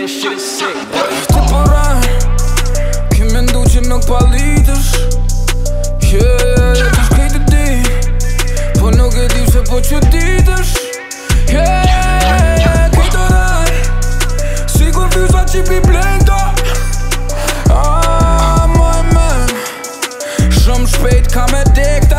this shit is sick. Ti përran, ki mendu që nuk pa lidhësh. Ta shkejt e di, po nuk e di se po që ditësh. Kejt oraj, sigur fysa që pi blenda. Moj men, shumë shpejt ka me dekta.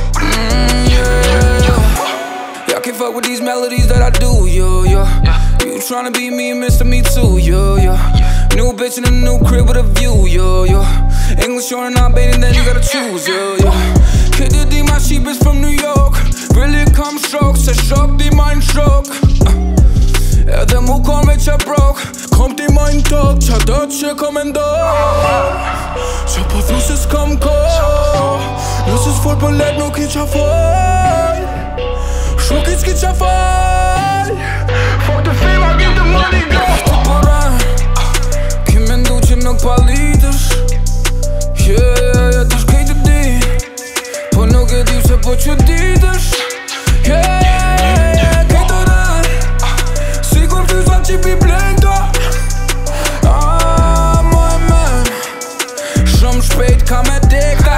Y'all can't fuck with these melodies that I do, yo. You tryna be me and Mr. Me Too, yo. New bitch in a new crib with a view, yo. English or not baiting, then you gotta choose, yo. Kid di my sheep is from New York. Really come stroke, se shok di ma n'shok. Edhe mu kon me që brok, kom ti ma n'tok, qa do që kom e ndok. Qa po thu se s'kam ko, nëse s'for për let nuk I qa fal. Shuk I s'ki qa fal. Fuck the fame, I get the money, go. Ti përran, ki mendu që nuk pa lidhësh. Ta shkejt e di, po nuk e di se po që ditësh. Kejt oraj, sigur fysa që pi blenda. Moj men, shumë shpejt ka me dekta.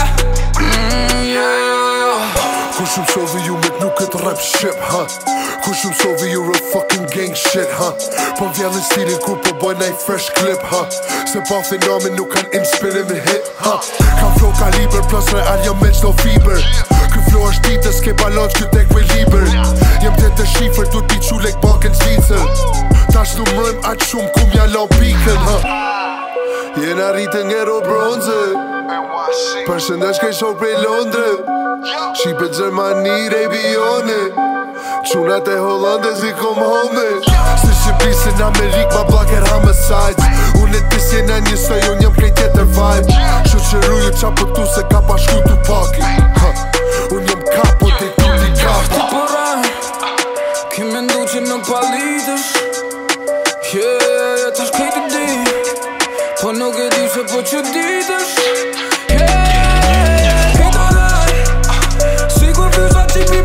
Kush më shovi ju me nuk këtë rap ship, Kush më shovi ju real fucking gang shit, Po vjellin stilin kur po boj nej fresh clip, Se pa fenomen nuk kan inspirin me hit, Kam flow kaliber plus real jam me qdo fiber. Ky flow është ditë s'ke balans ky tek me liber. Jem të shifër du t'i qu lek baken zvicër. Tash numrojm aq shumë kum ja lan pikën, Jena rritën ngero bronze. Përshëndesh kej shok prej Londre. Shqipe Gjermani, Rebjone. Qunat e Hollandes I kom home. Si Shqipëri në Amerik ma blacker homicides. Unë e tis jena njësoj, unë jam prej tjetër vibe. Shoqëruju qa pëtu se ka pa shku tu paki. Unë jam kapo dhe tu ti kapo. Ti përran, ki mendu që nuk pa lidhësh. Ta shkejt e di, po nuk e di se po që ditësh. Kejt oraj, sigur fysa që pi